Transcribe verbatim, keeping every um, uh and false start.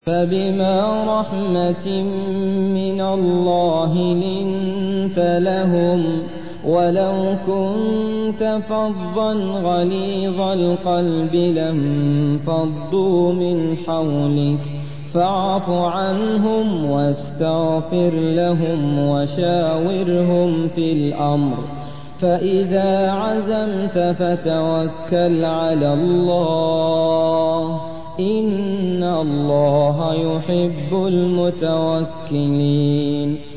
فبما رحمة من الله لنت لهم ولو كنت فظا غليظ القلب لانفضوا من حولك فاعف عنهم واستغفر لهم وشاورهم في الأمر فإذا عزمت فتوكل على الله إن الله يحب المتوكلين